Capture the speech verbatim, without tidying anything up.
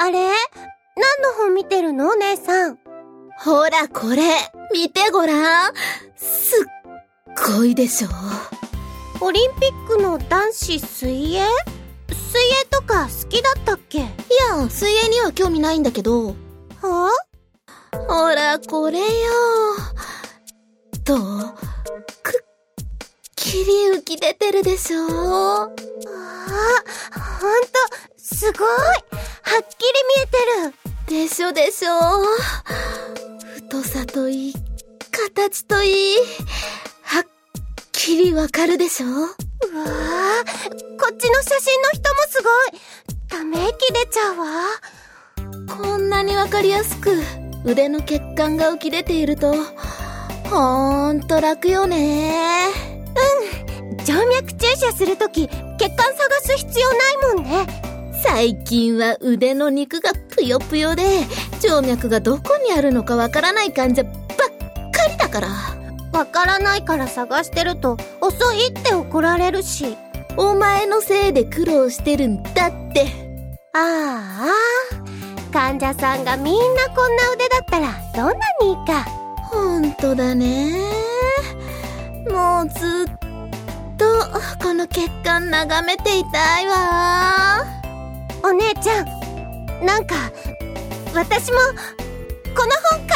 あれ？何の本見てるの、お姉さん？ ほらこれ、見てごらん。すっごいでしょ。 オリンピックの男子水泳？水泳とか好きだったっけ？いや、水泳には興味ないんだけど。 はあ？ほらこれよ。どう？くっきり浮き出てるでしょ。ああ、ほんと、すごい！はっきり見えてる。 でしょでしょ。太さといい、形といい、はっきりわかるでしょ。うわー、こっちの写真の人もすごい。ため息出ちゃうわ。 こんなにわかりやすく腕の血管が浮き出ていると、ほんと楽よね。 うん、静脈注射するとき血管探す必要ないもんね。 最近は腕の肉がぷよぷよで静脈がどこにあるのかわからない患者ばっかりだから。 わからないから探してると遅いって怒られるし。 お前のせいで苦労してるんだって。 ああ、患者さんがみんなこんな腕だったらどんなにいいか。 ほんとだね。もうずっとこの血管眺めていたいわ。 お姉ちゃん、なんか私もこの本